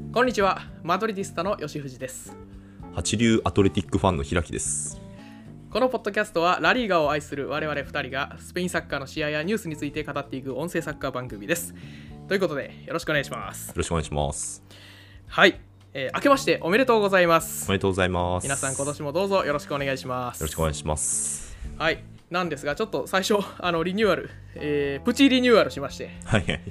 こんにちは、マドリディスタの吉藤です。 八流アトレティックファンの平木です。 このポッドキャストはラリーガを愛する我々2人がスペインサッカーの試合やニュースについて語っていく音声サッカー番組です。ということでよろしくお願いします。 よろしくお願いします。 はい、明けましておめでとうございます。 おめでとうございます。 皆さん今年もどうぞよろしくお願いします。 よろしくお願いします。 はい、なんですがちょっと最初リニューアル、プチリニューアルしまして、 はいはい、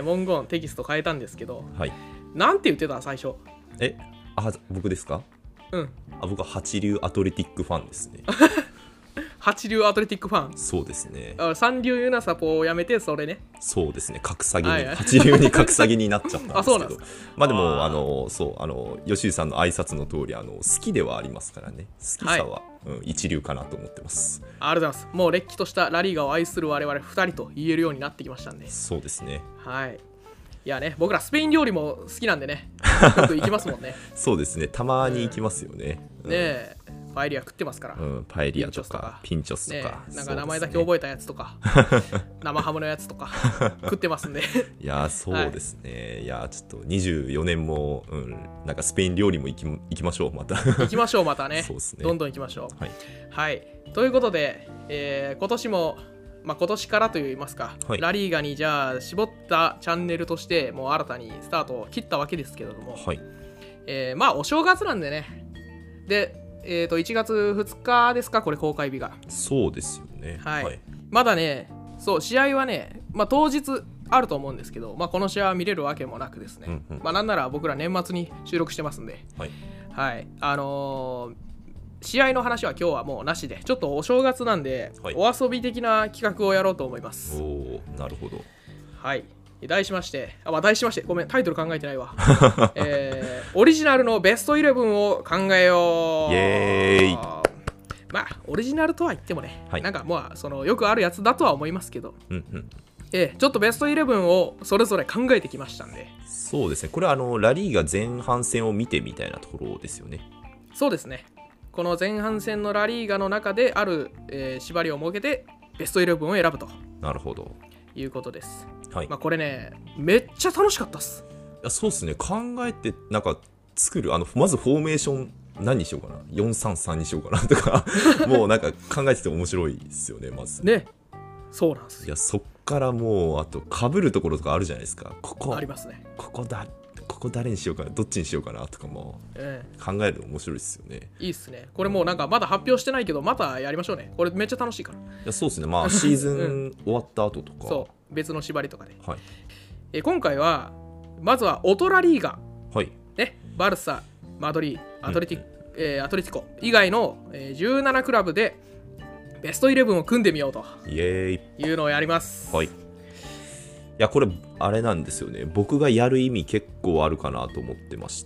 文言テキスト変えたんですけど、 はい、 なんて言ってた最初。 僕ですか？ うん。 僕は八流アトレティックファンですね。 八流アトレティックファン。 そうですね。 三流ユナサポをやめてそれね。 そうですね。格下げに、八流に格下げになっちゃったんですけど。 そうなんですか。 まあでも吉井さんの挨拶の通り好きではありますからね。好きさは、一流かなと思ってます。 ありがとうございます。もうれっきとしたラリーガを愛する我々2人と言えるようになってきましたんで。 そうですね。 はい。いやね、僕らスペイン料理も好きなんでね、よく行きますもんね。 そうですね。たまに行きますよね。 ねえ、パエリア食ってますから。 パエリアとかピンチョスとか、 なんか名前だけ覚えたやつとか、生ハムのやつとか食ってますんで。 いやそうですね。いやちょっと24年も、なんかスペイン料理も行きましょうまた。 行きましょうまたね。 そうですね。 どんどん行きましょう。 はい。 はい、ということで、今年も今年からといいますか、 はい、 ラリーガにじゃあ絞ったチャンネルとしてもう新たにスタートを切ったわけですけれども、 はい、 まあお正月なんでね。で、1月2日ですか、これ公開日が。 そうですよね。 はい。はい、まだね、そう試合はね、当日あると思うんですけど、この試合は見れるわけもなくですね。なんなら僕ら年末に収録してますんで、 はい、 はい、試合の話は今日はもうなしで、ちょっとお正月なんで、はい、お遊び的な企画をやろうと思います。 おー、なるほど。 はい、題しましてごめん、タイトル考えてないわ。オリジナルのベストイレブンを考えよう。 イエーイ。 オリジナルとは言ってもね、 はい、 なんかよくあるやつだとは思いますけど、ちょっとベストイレブンをそれぞれ考えてきましたんで。 そうですね。これはラリーが前半戦を見てみたいなところですよね。 そうですね。この前半戦のラリーガの中である、縛りを設けてベストイレブンを選ぶと。 なるほど。 いうことです。 はい。 これね、めっちゃ楽しかったっす。 いや、そうですね。考えてなんか作るまずフォーメーション何にしようかな、433にしようかなとかもうなんか考えてて面白いですよね。まずね。そうなんですよ。 いや、そっからもうあと被るところとかあるじゃないですか。ここありますね。 ここ誰にしようかな、どっちにしようかなとかも考えるの面白いですよね。 いいっすね。これもうなんかまだ発表してないけどまたやりましょうね。これめっちゃ楽しいから。いや、そうですね。シーズン終わった後とか、 そう別の縛りとかで、 はい、 今回はまずはオトラリーガ、 はいね、バルサ、マドリー、アトレティコ以外の、17クラブでベストイレブンを組んでみようというのをやります。 はい。いや、これあれなんですよね。僕がやる意味結構あるかなと思ってまして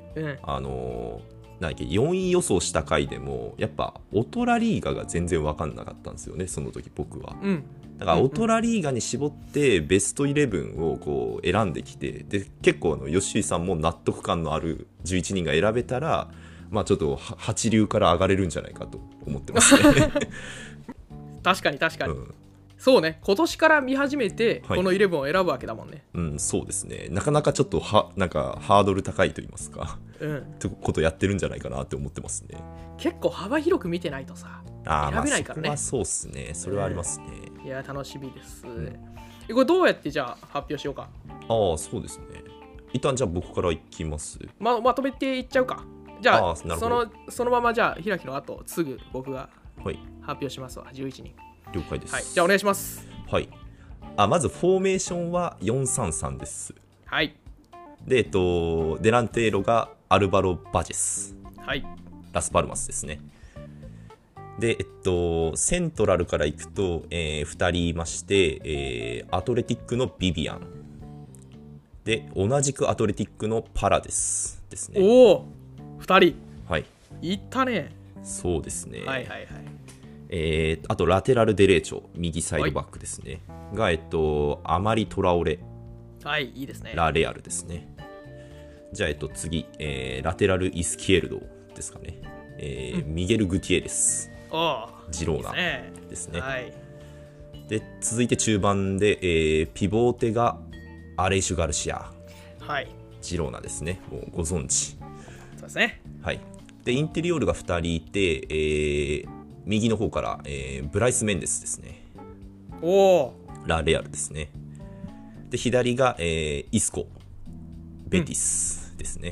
、4位予想した回でもやっぱオトラリーガが全然分かんなかったんですよね、その時僕は。だからオトラリーガに絞ってベストイレブンをこう選んできて、で結構吉井さんも納得感のある11人が選べたら、ちょっと8流から上がれるんじゃないかと思ってますね。 確かに、そうね、今年から見始めてこのイレブンを選ぶわけだもんね。 そうですね。なかなかちょっとなんかハードル高いと言いますか、ってことやってるんじゃないかなって思ってますね。 結構幅広く見てないとさ、選べないからね。 それはそうですね。それはありますね。 いや、楽しみです。これどうやってじゃあ発表しようか。 そうですね。一旦じゃあ僕からいきます。 まとめていっちゃうか。じゃあそのままじゃあ開きの後すぐ僕が発表しますわ。11人。 了解です。 はい、じゃあお願いします。 はい。まずフォーメーションは433です。 はい。 で、デランテーロがアルバロ・バジェス。 はい。 ラスパルマスですね。で、セントラルから行くと、2人いまして、アトレティックのビビアン。で、同じくアトレティックのパラデスですね。 おお、2人。はい。いったね。 そうですね。 はいはいはい。 あとラテラルデレーチョ、右サイドバックですね。が、アマリ・トラオレ。 はい、いいですね。 ラレアルですね。じゃあ、次、ラテラル・イスキエルドですかね。ミゲル・グティエレス。ジローナですね。はい、で続いて中盤で、ピボーテがアレイシュ・ガルシア。 はい。 ジローナですね。もうご存知。 そうですね。 はい。で、インテリオールが2人いて、右の方から、ブライス・メンデスですね。 おー。 ラ・レアルですね。で、左が、イスコ、ベティスですね。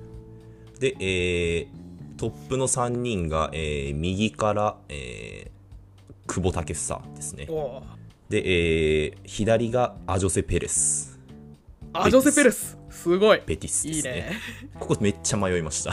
で、トップの3人が、右から、久保建英ですね。で、左がアジョセ・ペレス。 アジョセ・ペレスすごい。 ベティスですね。 いいね。 ここめっちゃ迷いました。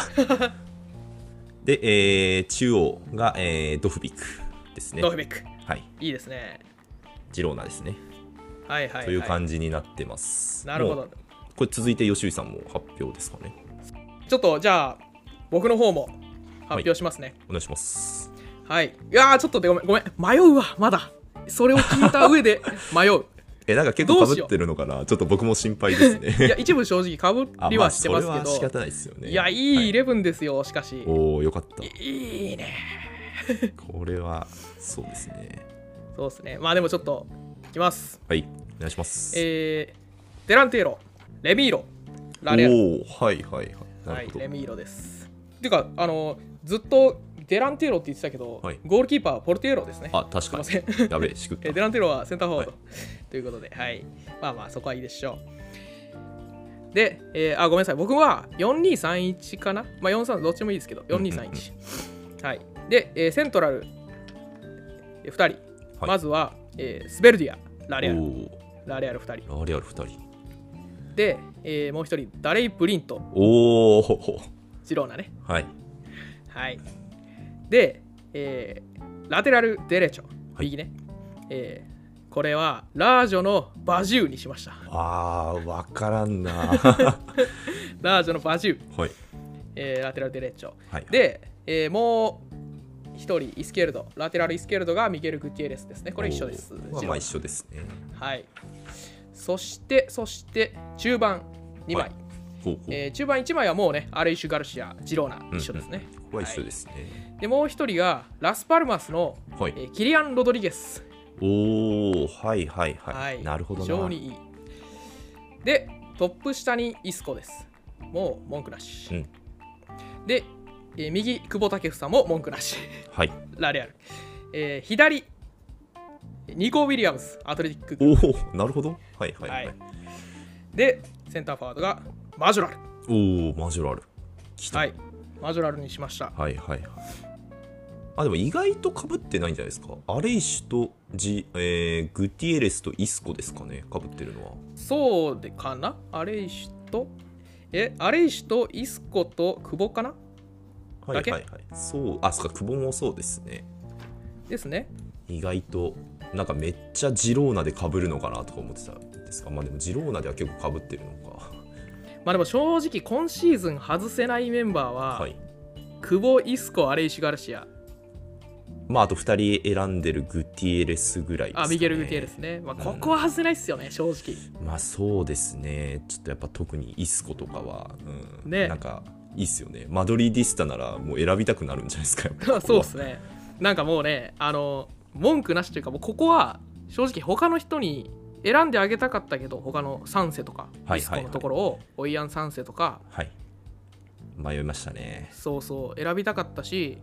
で、中央が、ドフビクですね。 ドフビク。 はい。 いいですね。 ジローナですね。 はいはい、はい。 という感じになってます。 なるほど。 これ続いて吉井さんも発表ですかね。 ちょっとじゃあ僕の方も発表しますね。 はい、お願いします。 はい。いやーちょっとでごめん迷うわまだ。それを聞いた上で迷う。 なんか結構被ってるのかな。ちょっと僕も心配ですね。 いや一部正直被りはしてますけど。 それは仕方ないですよね。 いやいい11ですよ、はい、しかし。 おおよかった。 いいね。 これはそうですね。 そうですね。まあでもちょっといきます。 はい、お願いします。 デランテーロ、レミーロ、ラレアル。 はいはいはい。 はい、レミーロです。ていうかずっとデランテーロって言ってたけど、はい、ゴールキーパーはポルテーロですね。 あ、確かに。やべえ、しくった。 デランテーロはセンターフォワード、はい、ということで、はい。まあまあ、そこはいいでしょう。で、ごめんなさい。僕は4231かな。まあ、43どっちでもいいですけど、4231。はい。で、セントラル2人。はい、まずは、スベルディア、ラレアル。ラレアル2人。 ラレアル2人。 で、もう1人、ダレイ・ブリント。 おお。 ジローナね。 はい。 はい。で、ラテラル・デレチョ、右ね。これはラージョのバジューにしました。 わからんな。 ラージョのバジュー。 はい。 ラテラル・デレチョ。 はい、 で、もう一人、イスケルド。ラテラル・イスケルドがミゲル・グティエレスですね。これ一緒です。 まあ一緒ですね。 はい。そして、中盤2枚。中盤1枚はもうね、アレイシュ・ガルシア、ジローナ、一緒ですね。 ここは一緒ですね。 で、もう一人がラスパルマスの、キリアン・ロドリゲス。 はいはいはい。なるほどな。 非常にいい。で、トップ下にイスコです。もう文句なし。で、右、久保建英も文句なし。 はい。 ラレアル。左、ニコ・ウィリアムス、アトレティック。なるほど。はいはいはい。 で、センターフォワードがマジョラル。 マジョラル。 はい。マジョラルにしました。 はいはいはい。でも意外と被ってないんじゃないですか。アレイシュとグティエレスとイスコですかね、被ってるのは。 そうでかな。アレイシュとイスコと久保かな。 はいはいはい。そうか、久保もそうですね。 ですね。 意外となんかめっちゃジローナで被るのかなとか思ってたんですか。でもジローナでは結構被ってるのか。 でも正直今シーズン外せないメンバーは、久保、イスコ、アレイシュ・ガルシア。 あと2人選んでるグティエレスぐらいですかね。 ミゲル・グティエレスね。ここは外せないっすよね、正直。 そうですね。ちょっとやっぱ特にイスコとかは、なんかいいっすよね。マドリーディスタならもう選びたくなるんじゃないですか。 そうっすね。なんかもうね、文句なしというか、もうここは正直他の人に選んであげたかったけど、他のサンセとか、イスコのところを、オイアン・サンセとか、 迷いましたね。 そう選びたかったし、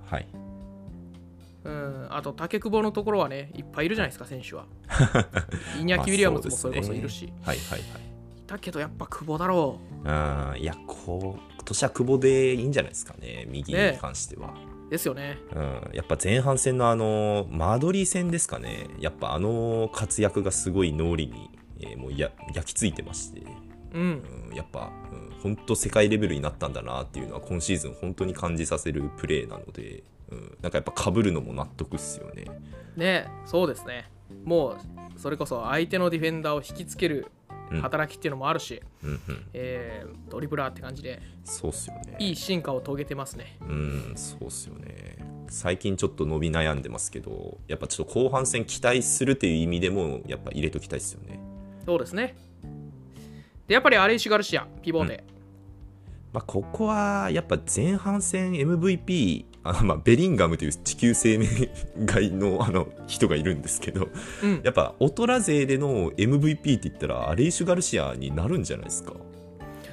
あと竹久保のところはね、いっぱいいるじゃないですか、選手は。イニャキ・ウィリアムズもそれこそいるし。だけどやっぱ久保だろう。 いや、今年は久保でいいんじゃないですかね、右に関しては。 ですよね。 やっぱ前半戦のマドリー戦ですかね。やっぱ活躍がすごい脳裏に、もう焼き付いてまして、やっぱ、本当世界レベルになったんだなっていうのは今シーズン本当に感じさせるプレーなので、なんかやっぱ被るのも納得っすよね。 そうですね。もうそれこそ相手のディフェンダーを引きつける働きっていうのもあるし、ドリブラーって感じで、 そうっすよね。 いい進化を遂げてますね。 そうっすよね。最近ちょっと伸び悩んでますけど、やっぱちょっと後半戦期待するっていう意味でもやっぱ入れときたいっすよね。 そうですね。でやっぱりアレイシュ・ガルシアピボで、 ここはやっぱ前半戦 MVP、ベリンガムという地球生命外の人がいるんですけど、やっぱオトラ勢での MVP って言ったらアレイシュ・ガルシアになるんじゃないですか。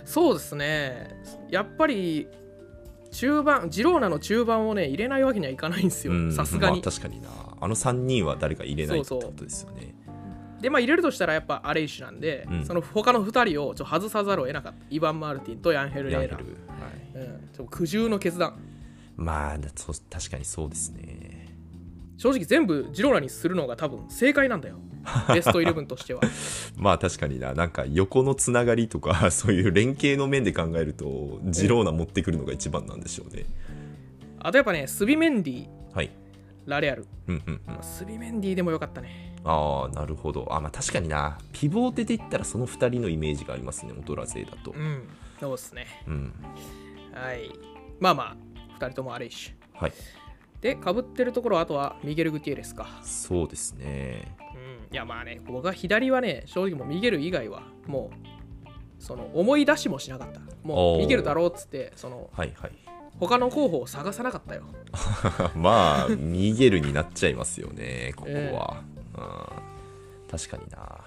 そうですね。やっぱり中盤、ジローナの中盤をね入れないわけにはいかないんですよ、さすがに。 確かにな、あの3人は誰か入れないってことですよね。 で入れるとしたらやっぱアレイシュなんで、その他の2人を外さざるを得なかった。イヴァン・マルティンとヤンヘル・レーラ、苦渋の決断。 まあ確かにそうですね。 正直全部ジローナにするのが多分正解なんだよベストイレブンとしては。 まあ確かにな、なんか横のつながりとかそういう連携の面で考えるとジローナ持ってくるのが一番なんでしょうね。 あとやっぱね、スビメンディ、 はい、 ラレアル、スビメンディでもよかったね。 ああ、なるほど。まあ確かにな、ピボーテで言ったらその2人のイメージがありますね、オトラ勢だと。 そうですね。はい。2人ともアレイシュ。 はい。 で、かぶってるところ、あとはミゲル・グティエレスか。 そうですね。 いや僕は左はね、正直もうミゲル以外はもうその思い出しもしなかった。もうミゲルだろうっつって他の候補を探さなかったよ。 まあミゲルになっちゃいますよね、ここは。確かにな。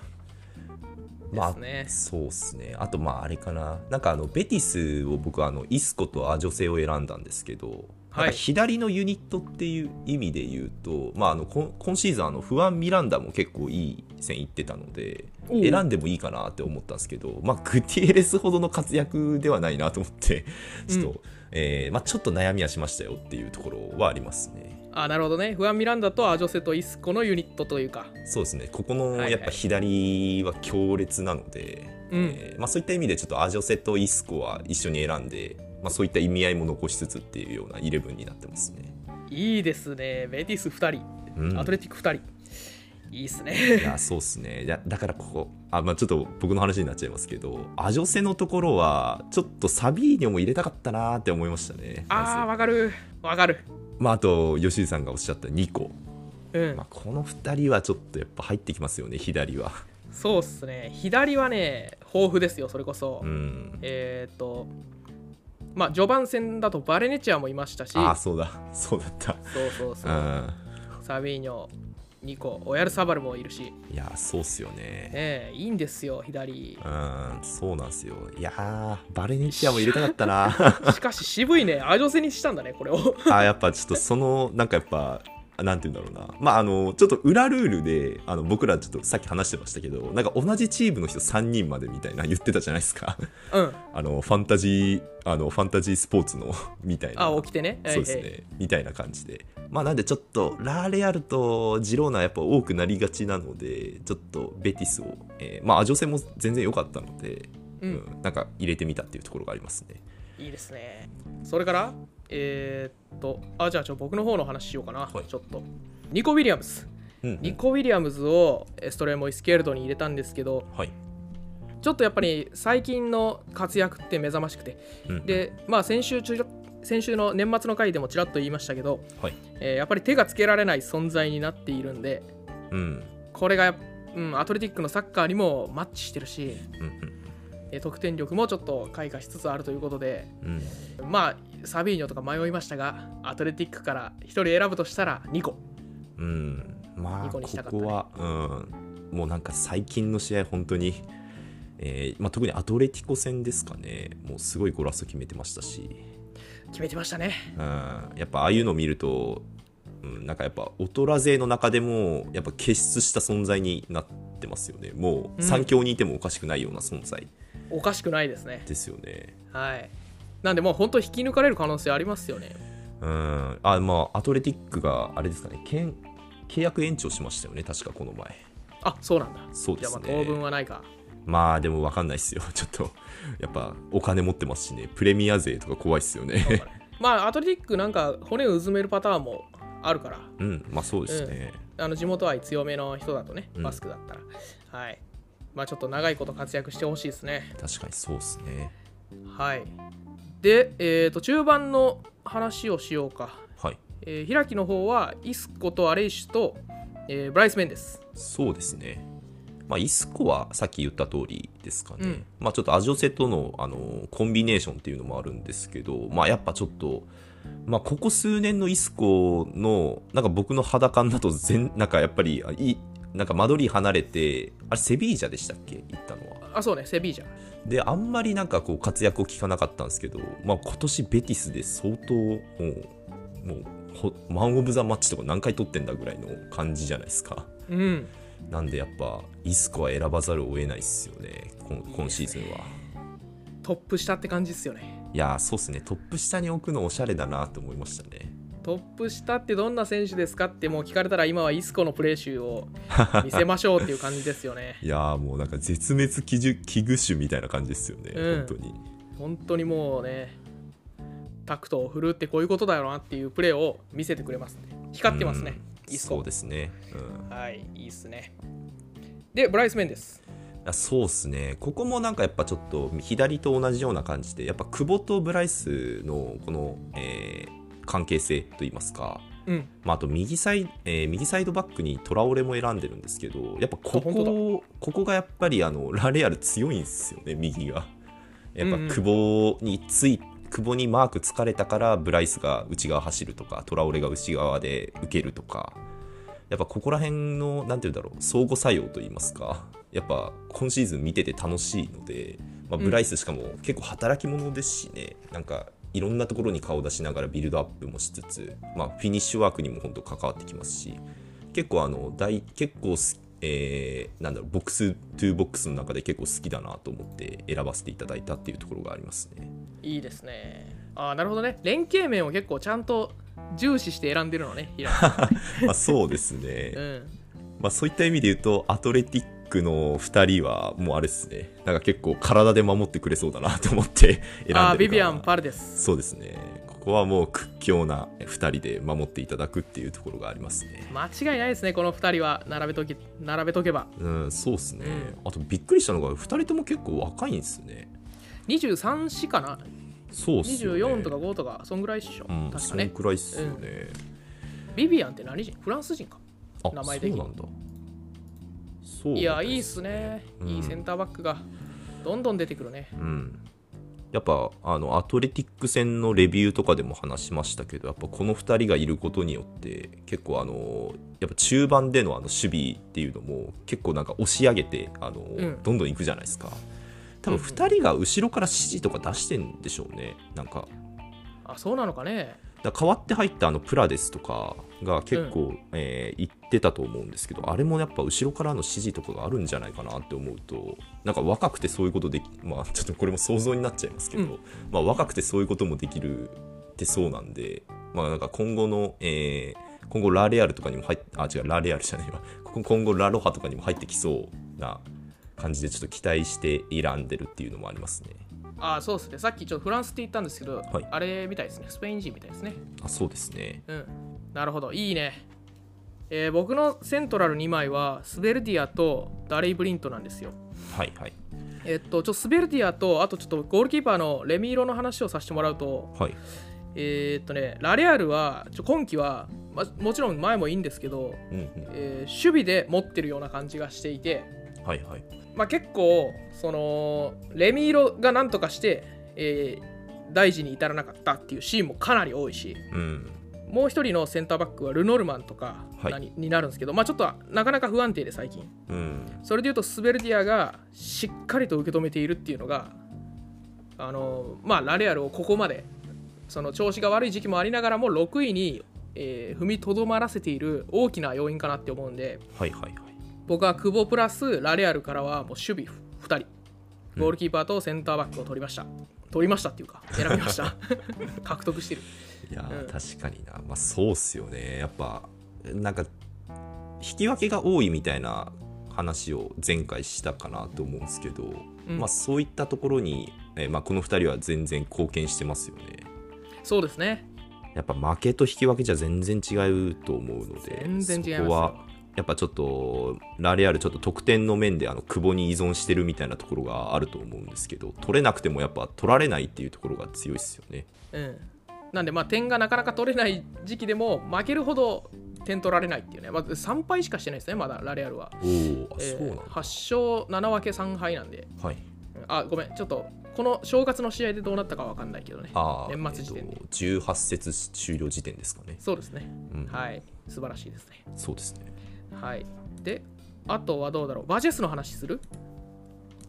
そうっすね。あとあれかな、なんかベティスを僕はイスコとアジョセを選んだんですけど、なんか左のユニットっていう意味で言うと、今シーズンフアン・ミランダも結構いい線いってたので選んでもいいかなって思ったんですけど、グティエレスほどの活躍ではないなと思ってちょっと、ちょっと悩みはしましたよっていうところはありますね。 なるほどね。フアン・ミランダとアジョセとイスコのユニットというか。 そうですね。ここのやっぱ左は強烈なので、そういった意味でちょっとアジョセとイスコは一緒に選んで、そういった意味合いも残しつつっていうようなイレブンになってますね。 いいですね。ベティス2人、アトレティック2人、いいっすね。 いや、そうっすね。だからここちょっと僕の話になっちゃいますけど、アジョセのところはちょっとサビーニョも入れたかったなって思いましたね。 わかる。 あと吉井さんがおっしゃった2個、この2人はちょっとやっぱ入ってきますよね、左は。 そうっすね。左はね豊富ですよ。それこそ序盤戦だとバレネチアもいましたし、 そうだった。 そうサビーニョ、ニコ、オヤルサバルもいるし。 いや、そうっすよね。 いいんですよ左。 そうなんですよ。いやバレネチアも入れたかったな。 しかし渋いね、アジョセにしたんだねこれを。 やっぱちょっとそのなんかやっぱなんて言うんだろうな、ちょっと裏ルールで僕らちょっとさっき話してましたけど、なんか同じチームの人3人までみたいな言ってたじゃないですか。ファンタジースポーツのみたいな。 起きてね。 そうですね、みたいな感じで。なんでちょっとラーレアルとジローナやっぱ多くなりがちなので、ちょっとベティスを、アジョセも全然良かったので、なんか入れてみたっていうところがありますね。 いいですね。それからじゃあ僕の方の話しようかな。ちょっとニコ・ウィリアムズ、ニコ・ウィリアムズをエストレモ・イスケルドに入れたんですけど、ちょっとやっぱり最近の活躍って目覚ましくて、で先週の年末の回でもちらっと言いましたけど、やっぱり手がつけられない存在になっているんで、これが、アトレティックのサッカーにもマッチしてるし、得点力もちょっと開花しつつあるということで、サビーニョとか迷いましたが、アトレティックから1人選ぶとしたら2個。2個にしたかったね。 ここは、もうなんか最近の試合本当に、特にアトレティコ戦ですかね、もうすごいゴラスト決めてましたし。 決めてましたね。 やっぱああいうのを見ると、なんかやっぱオトラ勢の中でもやっぱ傑出した存在になってますよね。もう3強にいてもおかしくないような存在、 おかしくないですね。 ですよね。 なんでもう本当引き抜かれる可能性ありますよね。 アトレティックがあれですかね、契約延長しましたよね、確かこの前。 そうなんだ。 そうですね。 じゃあ当分はないか。 でも分かんないっすよ。ちょっとやっぱお金持ってますしね、プレミア勢とか怖いっすよね。 アトレティックなんか骨をうずめるパターンもあるから。 そうですね。 地元愛強めの人だとね、バスクだったら。ちょっと長いこと活躍してほしいですね。 確かにそうですね。 で、中盤の話をしようか。開きの方はイスコとアレイシュと、ブライス・メンデス。 そうですね。イスコはさっき言った通りですかね。ちょっとアジョセとの、コンビネーションっていうのもあるんですけど、やっぱちょっと、ここ数年のイスコのなんか僕の肌感だとなんかやっぱりなんかマドリー離れて、あれセビージャでしたっけ、行ったのは。 あ、そうね、セビージャ。 であんまりなんかこう活躍を聞かなかったんですけど、まあ、今年ベティスで相当もうマン・オブ・ザ・マッチとか何回取ってんだぐらいの感じじゃないですか。 うん。 なんでやっぱイスコは選ばざるを得ないっすよね、今シーズンは。 トップ下って感じっすよね。 いやー、そうっすね、トップ下に置くのおしゃれだなと思いましたね。 トップ下ってどんな選手ですかってもう聞かれたら、今はイスコのプレー集を見せましょうっていう感じですよね。 いやー、もうなんか絶滅危惧種みたいな感じですよね、 うん、本当にもうね、タクトを振るってこういうことだよなっていうプレーを見せてくれますね。光ってますね、イスコ。 そうですね、 はい、いいっすね。でブライス・メンデス。 そうっすね、ここもなんかやっぱちょっと左と同じような感じで、やっぱ久保とブライスのこの、関係性といいますか、まあ、あと右サイドバックにトラオレも選んでるんですけど、やっぱここがやっぱりラレアル強いんですよね、右が。やっぱ久保にマーク疲れたからブライスが内側走るとか、トラオレが内側で受けるとか、やっぱここら辺のなんていうんだろう、相互作用といいますか、やっぱ今シーズン見てて楽しいので、まあ、ブライスしかも結構働き者ですしね、なんかいろんなところに顔出しながらビルドアップもしつつ、まあ、フィニッシュワークにも本当関わってきますし、結構なんだろう、ボックストゥーボックスの中で結構好きだなと思って選ばせていただいたっていうところがありますね。 いいですね。なるほどね。連携面を結構ちゃんと重視して選んでるのね、平野さん。 まあそうですね、まあ、そういった意味で言うとアトレティックの2人はもうあれですね、なんか結構体で守ってくれそうだなと思って選んでるから。 ビビアン・パルデス。 そうですね、ここはもう屈強な2人で守っていただくっていうところがありますね。 間違いないですね、この2人は並べとけば。 そうですね、あとびっくりしたのが2人とも結構若いんですね。 23歳かな。 そうっすよね、 24とか5とかそんぐらいっしょ、確かね。 そんくらいっすよね、 ビビアンって何人？フランス人か、名前的に。 そうなんだ。 いや、いいっすね、いいセンターバックがどんどん出てくるね。 やっぱアトレティック戦のレビューとかでも話しましたけど、やっぱこの2人がいることによって結構やっぱ中盤での守備っていうのも結構なんか押し上げてどんどんいくじゃないですか。多分2人が後ろから指示とか出してんでしょうね。なんかそうなのかね。 代わって入ったプラデスとかが結構、言ってたと思うんですけど、あれもやっぱ後ろからの指示とかがあるんじゃないかなって思うと、なんか若くてそういうことでき、まあちょっとこれも想像になっちゃいますけど、まあ若くてそういうこともできるってそうなんで、まあなんか今後ラレアルとかにもラレアルじゃないわ、今後ラロハとかにも入ってきそうな感じでちょっと期待して選んでるっていうのもありますね。 そうですね。さっきちょっとフランスって言ったんですけど、あれみたいですね。スペイン人みたいですね。 そうですね。 なるほど、いいね。僕のセントラル2枚はスベルディアとダレイ・ブリントなんですよ。 はいはい。 スベルディアと、あとちょっとゴールキーパーのレミーロの話をさせてもらうと、ラレアルは今季は、もちろん前もいいんですけど、守備で持ってるような感じがしていて、結構レミーロがなんとかして、大事に至らなかったっていうシーンもかなり多いし、もう一人のセンターバックはルノルマンとかになるんですけど、ちょっとなかなか不安定で最近、それでいうとスベルディアがしっかりと受け止めているっていうのがラレアルをここまで調子が悪い時期もありながらも6位に、踏みとどまらせている大きな要因かなって思うんで、僕は久保プラスラレアルからはもう守備2人、ゴールキーパーとセンターバックを取りましたっていうか選びました獲得してる。 いや、確かにな、そうっすよね。やっぱなんか引き分けが多いみたいな話を前回したかなと思うんですけど、そういったところに、この2人は全然貢献してますよね。 そうですね。 やっぱ負けと引き分けじゃ全然違うと思うので、 全然違いますよ。 そこはやっぱちょっとラレアルちょっと得点の面で久保に依存してるみたいなところがあると思うんですけど、取れなくてもやっぱ取られないっていうところが強いですよね。 なんで点がなかなか取れない時期でも負けるほど点取られないっていうね。3敗しかしてないですね、まだラレアルは。 そうなんだ。 8勝7分け3敗なんで、ごめん、ちょっとこの正月の試合でどうなったか分かんないけどね。年末時点で、 18節終了時点ですかね。 そうですね、素晴らしいですね。 そうですね。 で、あとはどうだろう、バジェスの話する？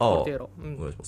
ポルテーロ。 お願いします。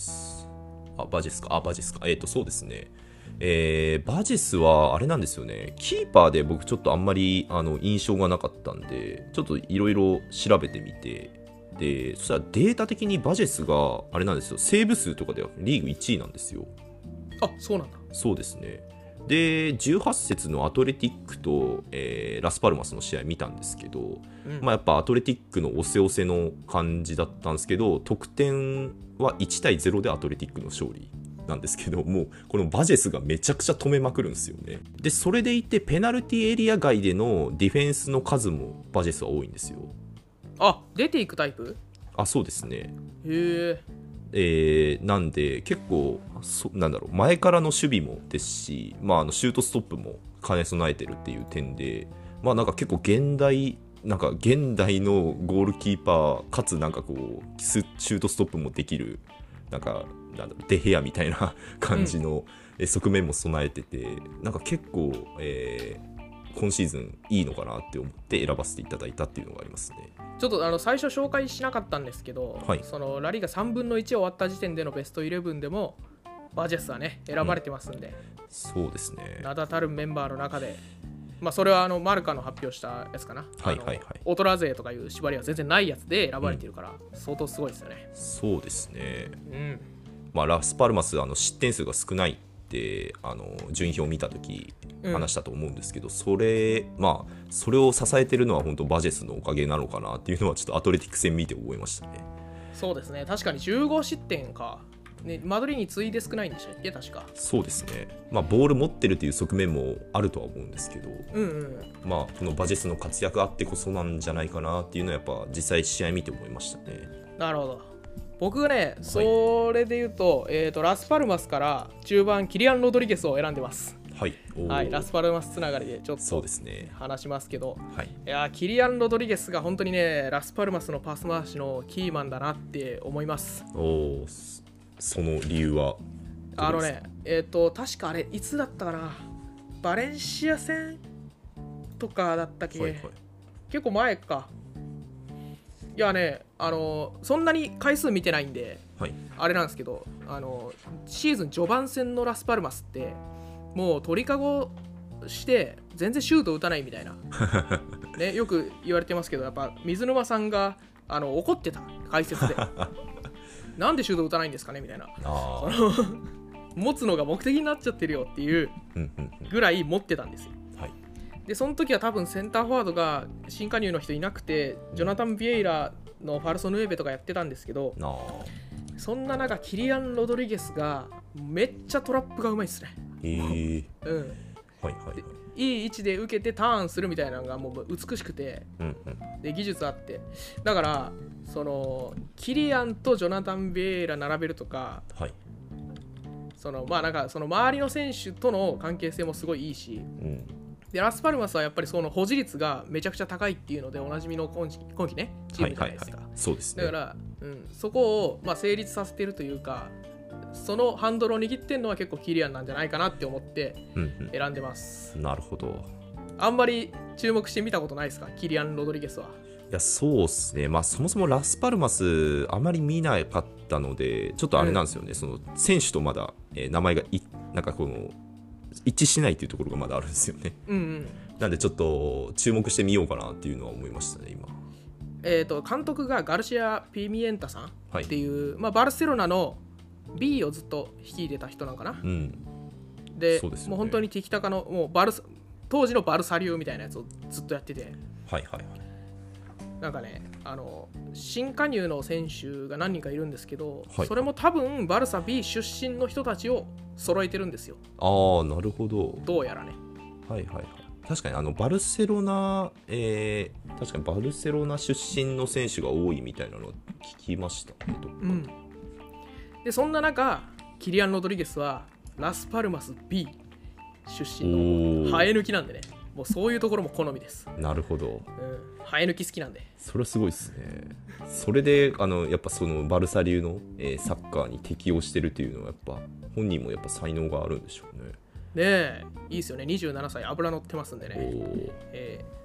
バジェスか。そうですね。バジェスはあれなんですよね。キーパーで僕ちょっとあんまり印象がなかったんで、ちょっといろいろ調べてみて、で、そしたらデータ的にバジェスがあれなんですよ。セーブ数とかではリーグ1位なんですよ。 あ、そうなんだ。 そうですね。で、18節のアトレティックと、ラスパルマスの試合見たんですけど、やっぱアトレティックの押せ押せの感じだったんですけど、得点は1対0でアトレティックの勝利なんですけど、もうこのバジェスがめちゃくちゃ止めまくるんですよね。で、それでいてペナルティエリア外でのディフェンスの数もバジェスは多いんですよ。 あ、出ていくタイプ？ そうですね。 へえ。なんで結構なんだろう、前からの守備もですし、シュートストップも兼ね備えてるっていう点で、なんか結構現代のゴールキーパーかつなんかこうシュートストップもできるなんだろうデヘアみたいな感じの側面も備えてて、なんか結構、今シーズンいいのかなって思って選ばせていただいたっていうのがありますね。 ちょっと最初紹介しなかったんですけど、そのラリーガ3分の1終わった時点でのベスト11でもバジェスはね選ばれてますんで、 そうですね。 名だたるメンバーの中で、それはマルカの発表したやつかな。オトラ勢とかいう縛りは全然ないやつで選ばれてるから、相当すごいですよね。 そうですね。ラスパルマス失点数が少ないって順位表を見たとき話したと思うんですけど、それを支えてるのは本当バジェスのおかげなのかなっていうのはちょっとアトレティック戦見て覚えましたね。 そうですね。確かに15失点か、ね、マドリーに次いで少ないんでしたっけ確か。 そうですね。ボール持ってるという側面もあるとは思うんですけど、このバジェスの活躍あってこそなんじゃないかなっていうのはやっぱ実際試合見て思いましたね。 なるほど。僕がね、それで言うと、ラスパルマスから中盤キリアン・ロドリゲスを選んでます。ラスパルマスつながりでちょっと話しますけど、いやキリアン・ロドリゲスが本当にねラスパルマスのパス回しのキーマンだなって思います。 その理由は確かあれいつだったかな、バレンシア戦とかだったっけ、結構前か。いやね、そんなに回数見てないんで、あれなんですけど、シーズン序盤戦のラスパルマスってもう鳥かごして全然シュート打たないみたいな、ね、よく言われてますけど、やっぱ水沼さんが怒ってた解説でなんでシュート打たないんですかねみたいな、持つのが目的になっちゃってるよっていうぐらい持ってたんですよ。でその時は多分センターフォワードが新加入の人いなくて、ジョナタン・ビエイラのファルソヌエベとかやってたんですけど、そんな中キリアン・ロドリゲスがめっちゃトラップがうまいっすね。いい位置で受けてターンするみたいなのがもう美しくて、で技術あって、だからそのキリアンとジョナタン・ビエイラ並べるとか、なんかその周りの選手との関係性もすごいいいし、でラスパルマスはやっぱりその保持率がめちゃくちゃ高いっていうのでおなじみの今季ねチームじゃないですか。 そうですね。 だから、そこを成立させてるというか、そのハンドルを握ってるのは結構キリアンなんじゃないかなって思って選んでます。 なるほど。 あんまり注目して見たことないですか、キリアン・ロドリゲスは。 いやそうですね。そもそもラスパルマスあまり見なかったのでちょっとあれなんですよね、その選手とまだ、名前がなんかこの一致しないっていうところがまだあるんですよね。なんでちょっと注目してみようかなっていうのは思いましたね今。 監督がガルシア・ピミエンタさんっていう、バルセロナの B をずっと率いてた人なんかな。で、もう本当にティキタカのもう当時のバルサリオみたいなやつをずっとやってて、なんかね、新加入の選手が何人かいるんですけど、それも多分バルサ B 出身の人たちを揃えてるんですよ。 なるほど。 どうやらね。 確かにバルセロナ、確かにバルセロナ出身の選手が多いみたいなのを聞きましたね、どっかで。 でそんな中キリアン・ロドリゲスはラスパルマス B 出身の生え抜きなんでね、もうそういうところも好みです。 なるほど。 生え抜き好きなんで。 それはすごいですね。それでやっぱそのバルサ流の、サッカーに適応してるっていうのはやっぱ本人もやっぱ才能があるんでしょうね。 ねえ、いいですよね。27歳、脂乗ってますんでね。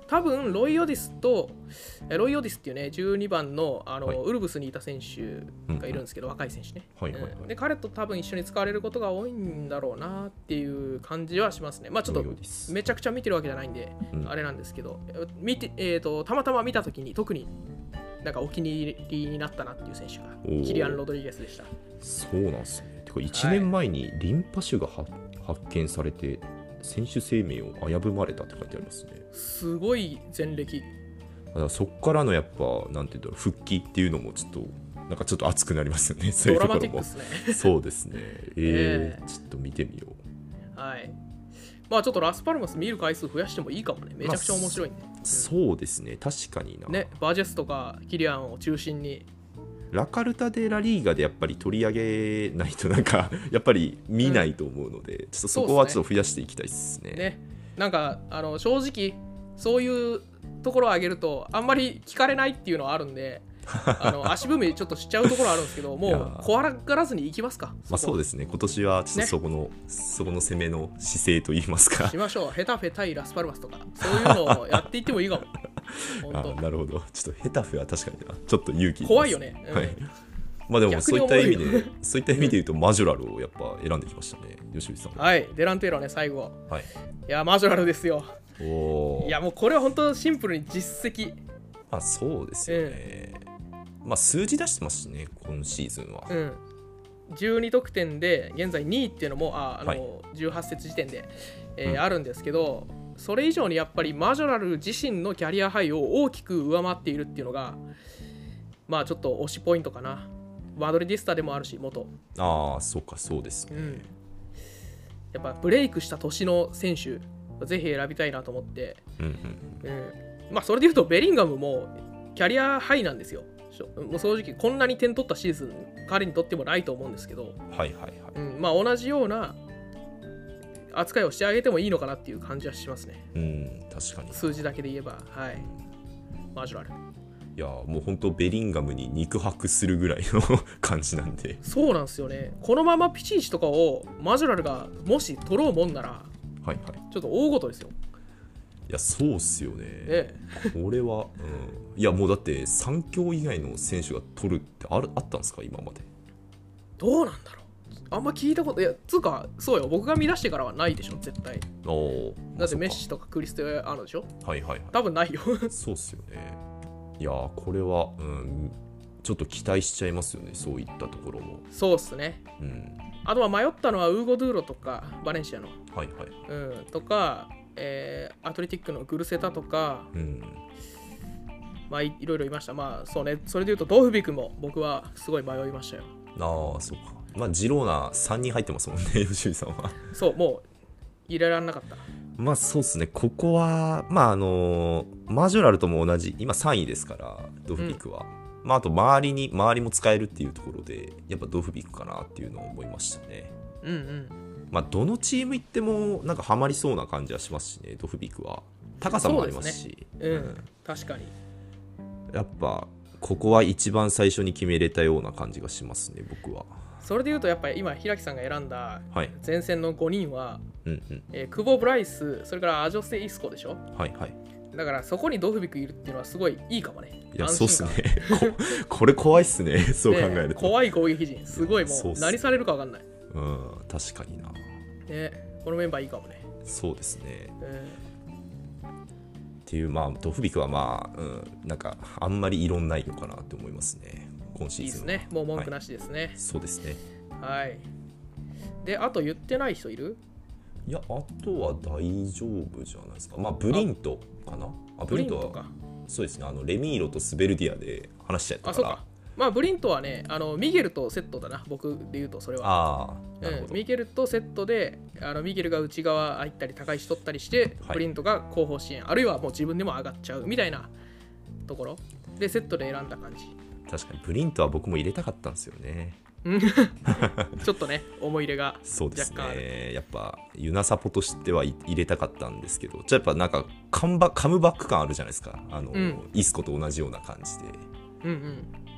多分ロイ・オディスっていうね12番の、 はい、 ウルブスにいた選手がいるんですけど、若い選手ね、 はいはいはい、 で彼と多分一緒に使われることが多いんだろうなっていう感じはしますね。まあちょっとめちゃくちゃ見てるわけじゃないんで、あれなんですけど、たまたま見た時に特になんかお気に入りになったなっていう選手がキリアン・ロドリゲスでした。 そうなんですね。てか1年前にリンパ腫が発見されて選手生命を危ぶまれたって書いてありますね。 すごい前歴。 だからそっからのやっぱなんていうんだろう、復帰っていうのもちょっとなんかちょっと熱くなりますよね。そういうところもドラマティックですね。 そうですね。ちょっと見てみよう。はい。まあちょっとラスパルマス見る回数増やしてもいいかもね。めちゃくちゃ面白いんで。 そうですね、確かにな。 ね、バージェスとかキリアンを中心に。 ラカルタ・デ・ラ・リーガでやっぱり取り上げないとなんかやっぱり見ないと思うので、ちょっとそこはちょっと増やしていきたいですね。 ね、なんか正直そういうところを上げるとあんまり聞かれないっていうのはあるんで足踏みちょっとしちゃうところあるんですけど、もう怖がらずにいきますか。 まあそうですね、今年はちょっとそこの攻めの姿勢といいますか、 しましょう。ヘタフェ対ラスパルマスとかそういうのをやっていってもいいかも。 なるほど。ちょっとヘタフェは確かにな、ちょっと勇気怖いよね、 はい。まあでもそういった意味で言うとマジョラルをやっぱ選んできましたね、吉見さん。 はい、デランテーロね、最後。 はい。 いや、マジョラルですよ。 いや、もうこれは本当シンプルに実績。 まあそうですよね。まあ数字出してますしね、今シーズンは。 12得点で現在2位っていうのも18節時点で、あるんですけど、それ以上にやっぱりマジョラル自身のキャリアハイを大きく上回っているっていうのが、まあちょっと推しポイントかな。マドリディスタでもあるし、元。 そうか、そうですね。 やっぱブレイクした年の選手、ぜひ選びたいなと思って。まあそれでいうとベリンガムもキャリアハイなんですよ。もう正直こんなに点取ったシーズン彼にとってもないと思うんですけど、まあ同じような扱いをしてあげてもいいのかなっていう感じはしますね。 確かに。 数字だけで言えば、はい。マジュラル。 いやもう本当ベリンガムに肉薄するぐらいの感じなんで。 そうなんですよね。このままピチーチとかをマジュラルがもし取ろうもんなら、ちょっと大ごとですよ。 いやそうっすよね。これは、いやもうだって3強以外の選手が取るってあったんですか、今まで。 どうなんだろう、あんま聞いたこと、いやつうかそうよ、僕が見出してからはないでしょ絶対。だってメッシとかクリスティアーノでしょ。多分ないよ。 そうっすよね。いやこれは、ちょっと期待しちゃいますよね、そういったところも。 そうっすね。あとは迷ったのはウーゴ・ドゥーロとかバレンシアの、とか、アトレティックのグルセタとか、まあいろいろいました。まあそうね、それでいうとドフビクも僕はすごい迷いましたよ。 そうか。まあジローナ3人入ってますもんね、吉井さんは。 そう、もう入れられなかった。 まあそうですね、ここはまあマジョラルとも同じ今3位ですから、ドフビクは、まああと周りも使えるっていうところでやっぱドフビクかなっていうのを思いましたね。まあどのチーム行ってもなんかハマりそうな感じはしますしね、ドフビクは高さもありますし。 確かにやっぱここは一番最初に決めれたような感じがしますね、僕は。 それでいうとやっぱり今平木さんが選んだ前線の5人は、久保、ブライス、それからアジョセ・イスコでしょ。だからそこにドフビクいるっていうのはすごいいいかもね。 いやそうっすね。これ怖いっすね、そう考えると。 怖い攻撃陣、すごいもう何されるか分かんない。 確かにな。 このメンバーいいかもね。 そうですね。っていう、まあドフビクはまあ、なんかあんまり異論ないのかなって思いますね、今シーズンは。 いいですね、もう文句なしですね。 そうですね。 で、あと言ってない人いる？ いや、あとは大丈夫じゃないですか。まあブリントかな。ブリントはそうですね、レミーロとスベルディアで話しちゃったから。 まあブリントはね、ミゲルとセットだな、僕で言うとそれは。ミゲルとセットで、ミゲルが内側入ったり高いし取ったりして、ブリントが後方支援、あるいはもう自分でも上がっちゃうみたいなところでセットで選んだ感じ。 確かにブリントは僕も入れたかったんですよね。 ちょっとね、思い入れが若干ある。 そうですね、やっぱユナサポとしては入れたかったんですけど、やっぱなんかカムバック感あるじゃないですか、イスコと同じような感じで。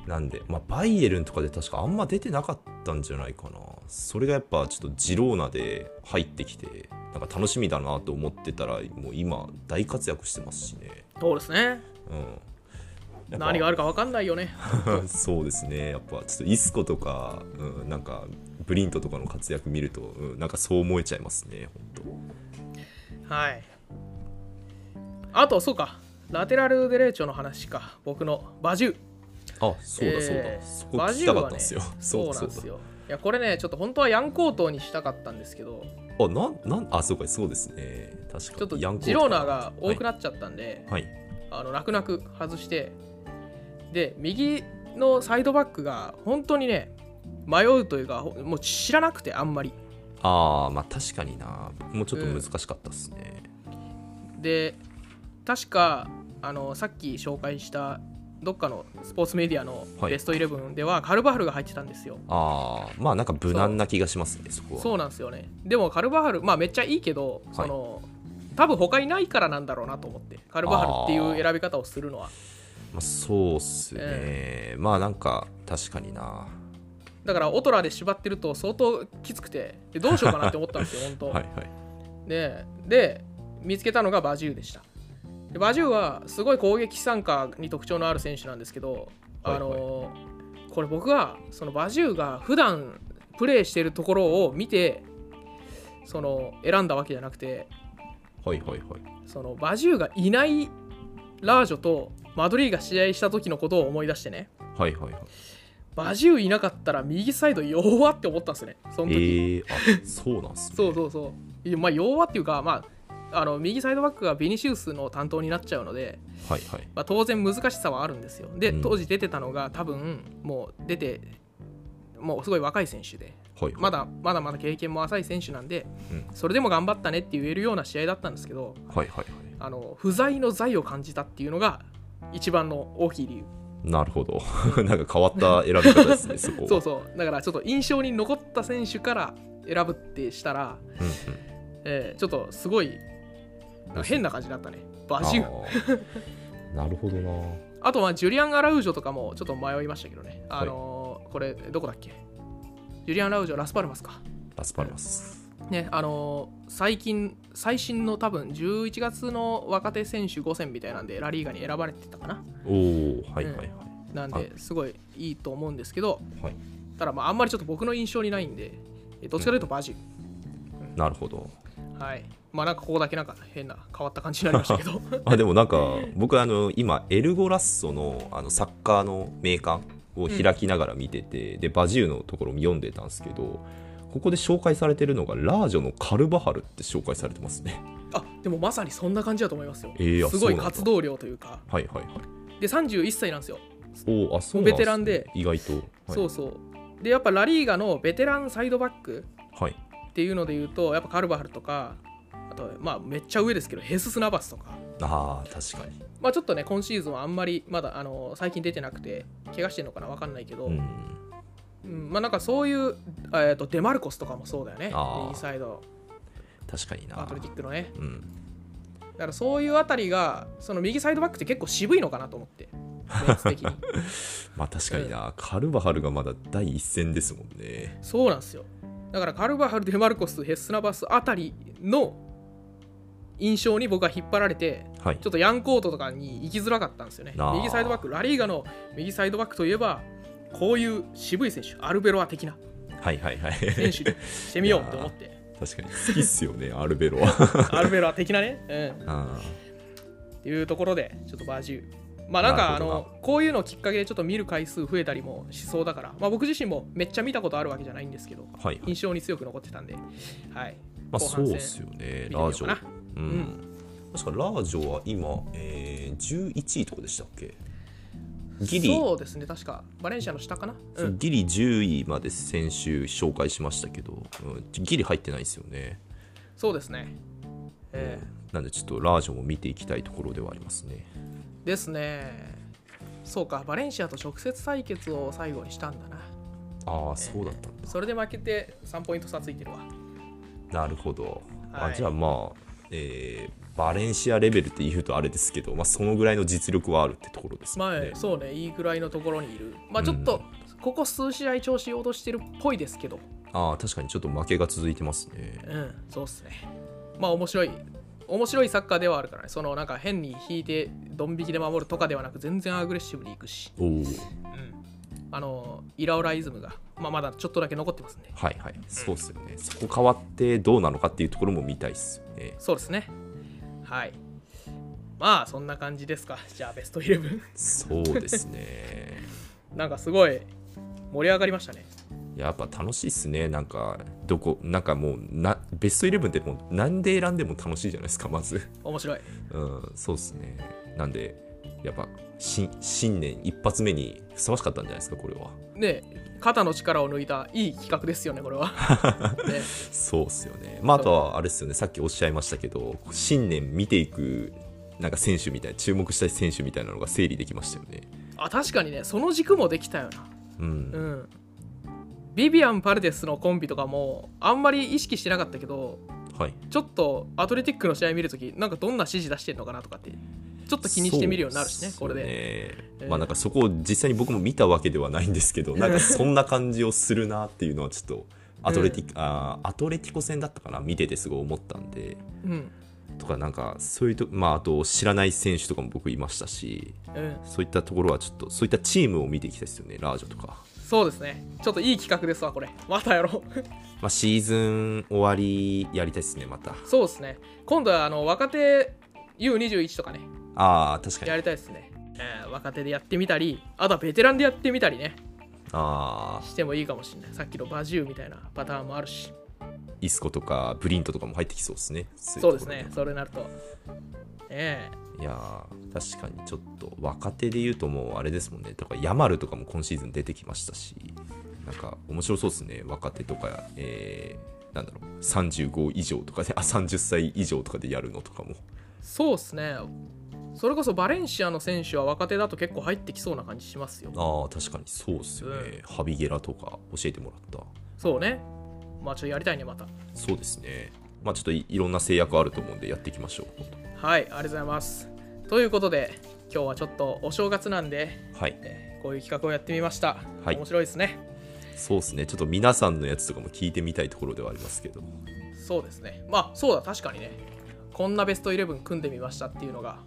なんで、バイエルンとかで確かあんま出てなかったんじゃないかな。それがやっぱちょっとジローナで入ってきて、なんか楽しみだなと思ってたら、もう今大活躍してますしね。 そうですね。何があるか分かんないよね。 そうですね。やっぱちょっとイスコとか、なんかブリントとかの活躍見ると、なんかそう思えちゃいますね。本当。はい。あとそうか、ラテラルデレーチョの話か。僕のバジュー。 あ、そうだそうだ。そこ聞きたかったんですよ。 そうなんですよ。いやこれね、ちょっと本当はヤンコートにしたかったんですけど、 そうか、そうですね。確かにちょっとジローナが多くなっちゃったんで、 はい、 泣く泣く外して、で右のサイドバックが本当にね迷うというか、もう知らなくてあんまり。 確かにな、もうちょっと難しかったですね。 で確かさっき紹介したどっかのスポーツメディアのベストイレブンではカルバハルが入ってたんですよ。 なんか無難な気がしますね、そこは。 そうなんですよね。でもカルバハル、めっちゃいいけど、多分他いないからなんだろうなと思って、カルバハルっていう選び方をするのは。 そうっすね。なんか確かにな。 だからオトラで縛ってると相当きつくて、どうしようかなって思ったんですよ、本当。 はい。 で見つけたのがバジューでした。でバジューはすごい攻撃参加に特徴のある選手なんですけど、これ僕はそのバジューが普段プレーしてるところを見て選んだわけじゃなくて、そのバジューがいないラージョとマドリーが試合した時のことを思い出してね、バジューいなかったら右サイド弱って思ったんですね、その時。 そうなんすね。 そう弱っていうか、右サイドバックがビニシウスの担当になっちゃうので、当然難しさはあるんですよ。で、当時出てたのが多分もうすごい若い選手で、まだ経験も浅い選手なんで、それでも頑張ったねって言えるような試合だったんですけど、不在の在を感じたっていうのが一番の大きい理由。 なるほど。なんか変わった選び方ですね、そこは。 そうだからちょっと印象に残った選手から選ぶってしたら、ちょっとすごい変な感じだったね、バジュー。 なるほどな。 あとはジュリアン・アラウジョとかもちょっと迷いましたけどね。これどこだっけ、ジュリアン・アラウジョ、ラスパルマスか。 ラスパルマスね、最新の多分11月の若手選手5選みたいなんでラリーガに選ばれてたかな。なんですごいいいと思うんですけど、ただあんまりちょっと僕の印象にないんで、どっちかというとバジュー。 なるほど。 なんかここだけなんか変な変わった感じになりましたけど。 でもなんか僕今エルゴラッソのサッカーの名鑑を開きながら見てて、でバジューのところも読んでたんですけど、ここで紹介されてるのがラージョのカルバハルって紹介されてますね。 でもまさにそんな感じだと思いますよ。すごい活動量というか。で31歳なんですよ。 そうベテランで、 意外と。 でやっぱラリーガのベテランサイドバックっていうので言うと、やっぱカルバハルとか、あとめっちゃ上ですけどヘスス・ナバスとか。 確かに。 ちょっとね今シーズンはあんまりまだ最近出てなくて怪我してるのかな分かんないけど、なんかそういう、デマルコスとかもそうだよね、右サイド。 確かにな。 アトレティックのね。だからそういうあたりが、その右サイドバックって結構渋いのかなと思って、メンツ的に。 確かにな、カルバハルがまだ第一線ですもんね。 そうなんですよ。だからカルバハル、デマルコス、ヘッスナバスあたりの印象に僕は引っ張られて、ちょっとヤンコートとかに行きづらかったんですよね。右サイドバック、ラリーガの右サイドバックといえばこういう渋い選手、アルベロア的な選手にしてみようと思って。 確かに好きっすよね、アルベロア。 アルベロア的なね。っていうところでちょっとバジュー、なんかこういうのをきっかけでちょっと見る回数増えたりもしそうだから、僕自身もめっちゃ見たことあるわけじゃないんですけど、印象に強く残ってたんで、 そうっすよね、ラージョ。確かラージョは今、11位とかでしたっけ。ギリ、 そうですね、確かバレンシアの下かな。 ギリ10位まで先週紹介しましたけど、ギリ入ってないですよね。 そうですね。 なんでちょっとラージョも見ていきたいところではありますね。 ですね。そうか、バレンシアと直接対決を最後にしたんだな。 そうだったんだ。 それで負けて3ポイント差ついてるわ。 なるほど。じゃあバレンシアレベルって言うとあれですけど、まあ、そのぐらいの実力はあるってところですね。 まあそうね、いいぐらいのところにいる。まあちょっと、ここ数試合調子落としてるっぽいですけど。 ああ、確かにちょっと負けが続いてますね。 そうっすね。まあ面白いサッカーではあるからね。そのなんか変に引いてドン引きで守るとかではなく、全然アグレッシブにいくし。イラオライズムが、まだちょっとだけ残ってますね。 はいはい、そうっすよね。そこ変わってどうなのかっていうところも見たいっすよね。 そうですね。はい。まあそんな感じですか。じゃあベスト11。 そうですね。 なんかすごい盛り上がりましたね。 やっぱ楽しいっすね。なんかもうベスト11ってもう何で選んでも楽しいじゃないですか。まず面白い。 そうっすね。なんでやっぱ新年一発目にふさわしかったんじゃないですか、これは。 ね、肩の力を抜いたいい企画ですよね、これは。ね、 そうっすよね。まああとはあれですよね、さっきおっしゃいましたけど、新年見ていくなんか選手みたいな、注目したい選手みたいなのが整理できましたよね。 確かにね、その軸もできたよな。ビビアン・パルデスのコンビとかもあんまり意識してなかったけど、ちょっとアトレティックの試合見るとき、なんかどんな指示出してんのかなとかってちょっと気にしてみるようになるしね、これで。 まあなんかそこを実際に僕も見たわけではないんですけど、なんかそんな感じをするなっていうのはちょっとアトレティコ戦だったかな、見ててすごい思ったんで、とかなんかそういうと、あと知らない選手とかも僕いましたし、そういったところはちょっとそういったチームを見ていきたいですよね、ラージョとか。 そうですね、ちょっといい企画ですわ、これ。またやろう。 シーズン終わりやりたいですね、また。 そうですね、今度は若手 U21 とかね、 確かにやりたいですね。若手でやってみたり、あとはベテランでやってみたりね、してもいいかもしれない。さっきのバジューみたいなパターンもあるし、 イスコとかブリントとかも入ってきそうですね。 そうですね、それになると。 いや確かにちょっと若手で言うともうあれですもんね。とかヤマルとかも今シーズン出てきましたし、なんか面白そうですね。若手とか、なんだろう、35以上とかで、30歳以上とかでやるのとかも。 そうですね。それこそバレンシアの選手は若手だと結構入ってきそうな感じしますよ。 確かにそうですよね。ハビゲラとか教えてもらった。 そうね。ちょっとやりたいね、また。 そうですね。ちょっといろんな制約あると思うんでやっていきましょう。 はい、ありがとうございます。ということで、今日はちょっとお正月なんで、こういう企画をやってみました。面白いですね。 そうですね。ちょっと皆さんのやつとかも聞いてみたいところではありますけど。 そうですね。そうだ、確かにね。こんなベスト11組んでみましたっていうのが、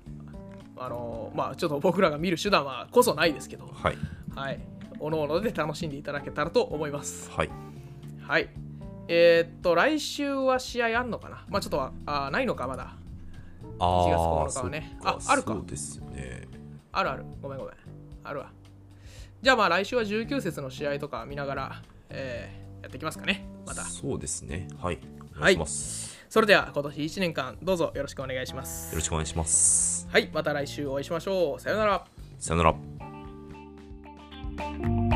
ちょっと僕らが見る手段はこそないですけど、おのおので楽しんでいただけたらと思います。来週は試合あんのかな。ちょっとないのか、まだ。1月9日はね。あるか。 そうですよね。 ある。ごめん。あるわ。じゃあ来週は19節の試合とか見ながら、やっていきますかね。また。 そうですね。はい。お願いします。 それでは今年1年間どうぞよろしくお願いします。 よろしくお願いします。 はい。また来週お会いしましょう。さよなら。 さよなら。